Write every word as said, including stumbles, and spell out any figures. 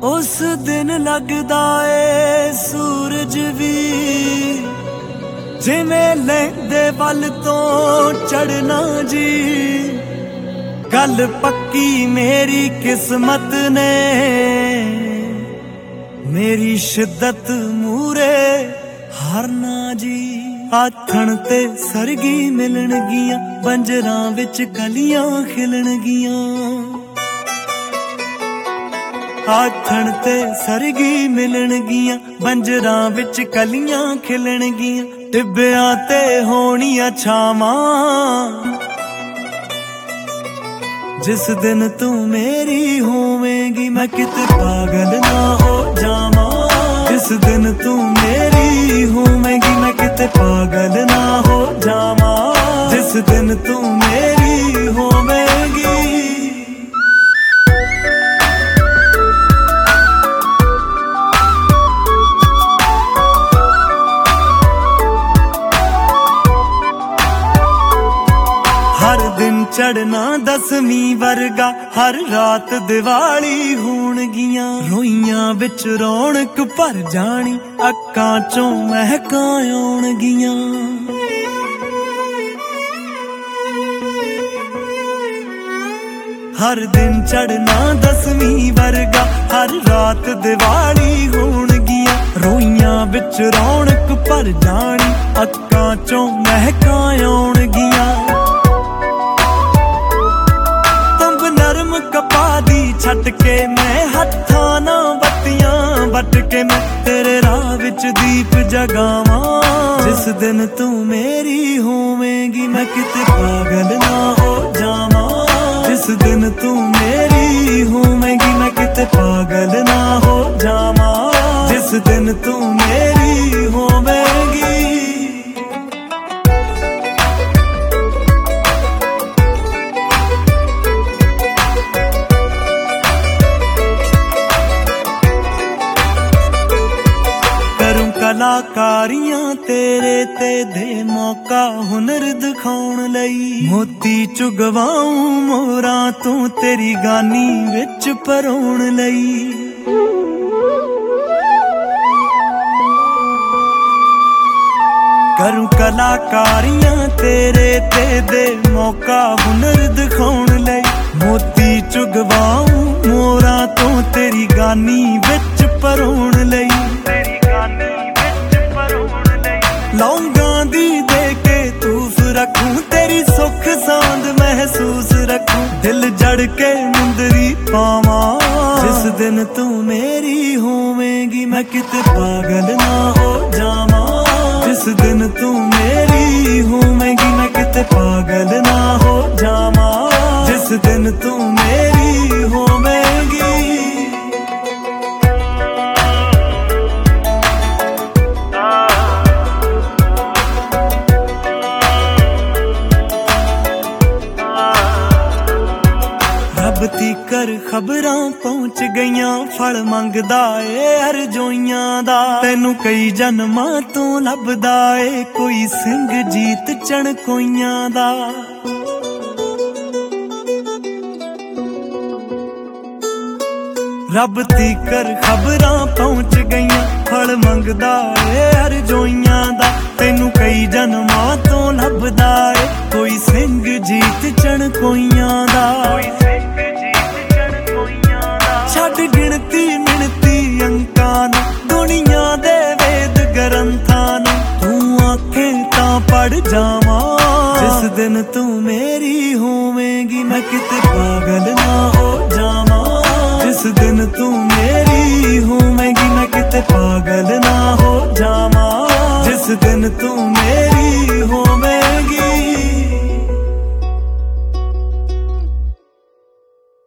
उस दिन लगदा ए सूरज भी जिवें लैंदे वल तो चढ़ना जी। गल पक्की मेरी किस्मत ने मेरी शिद्दत मूरे हारना जी। आखण ते सरगी मिलणगियां बंजरां विच कलियां खिलणगियां। आखण ते सरगी मिलणगियां बंजरां विच कलियां खिलणगियां। टिब्बियां ते होणियां छावां जिस दिन तू मेरी होवेंगी मैं किते पागल ना हो जावां। जिस दिन तू मेरी होवेंगी मैं किते पागल ना हो जावां। जिस दिन तू मेरी होवेंगी। हर दिन चढ़ना दसवीं वर्गा हर रात दिवाली होणगियां। रोइयां विच रौनक भर जानी अक्कां चों महकां आउणगियां। हर दिन चढ़ना दसवीं वर्गा हर रात दिवाली होणगियां। रोइयां विच रौनक भर जानी अक्कां चों महकां आउणगियां। कपा दी छट के मैं हत्थां ना बत्तियां बट के मैं तेरे राह विच दीप जगावां। जिस दिन तू मेरी होवेंगी मैं किते पागल ना हो जावां। जिस दिन तू मेरी होवेंगी मैं किते पागल ना हो जावां। जिस दिन तू मेरी होवेंगी। कलाकारियां तेरे ते दे मौका हुनर दिखाउण लई। मोती चुगवाऊं मोरां तू तेरी गानी विच परोण लई। करूं कलाकारियां तेरे ते दे मौका हुनर दिखाउण लई। मोती चुगवाऊं मोरां तू तेरी गानी विच परोण लई। लौंगां दी दे के तूफ रखूं तेरी सुख सांद महसूस रखूं। दिल जड़ के मुंदरी पावां। जिस दिन तू मेरी होवेंगी मैं किते पागल ना हो जावां। जिस दिन तू मेरी होवेंगी मैं किते पागल ना हो जावां। जिस दिन तू मेरी होवेंगी। रब तीकर खबरां पहुंच गईयां फल मंगदा ए अरजोइयां दा। तैनू कई जन्मां तो लभदा ए कोई सिंह जीत चणकोइयां दा। रब तीकर खबरां पहुंच गईयां फल मंगदा ए अरजोइयां दा। तैनू कई जन्मां तो लभदा ए कोई सिंह जीत चणकोइयां दा। छड़ गिणती मिणती अंकां नूं दुनिया दे वेद ग्रंथां नूं तू आखे तां पढ़ जावां। जिस दिन तू मेरी होवेंगी मैं किते पागल ना हो जावां। जिस दिन तू मेरी होवेंगी मैं किते पागल ना हो जावां। जिस दिन तू